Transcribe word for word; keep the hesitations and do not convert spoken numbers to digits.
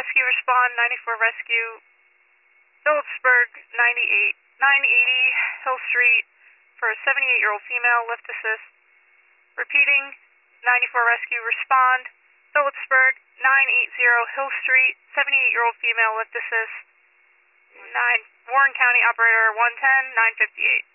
Rescue, respond. ninety-four Rescue, Phillipsburg, ninety-eight, nine eighty Hill Street, for a seventy-eight-year-old female, lift assist. Repeating, ninety-four Rescue, respond. Phillipsburg, nine eighty Hill Street, seventy-eight-year-old female, lift assist. nine Warren County Operator one ten, nine fifty-eight.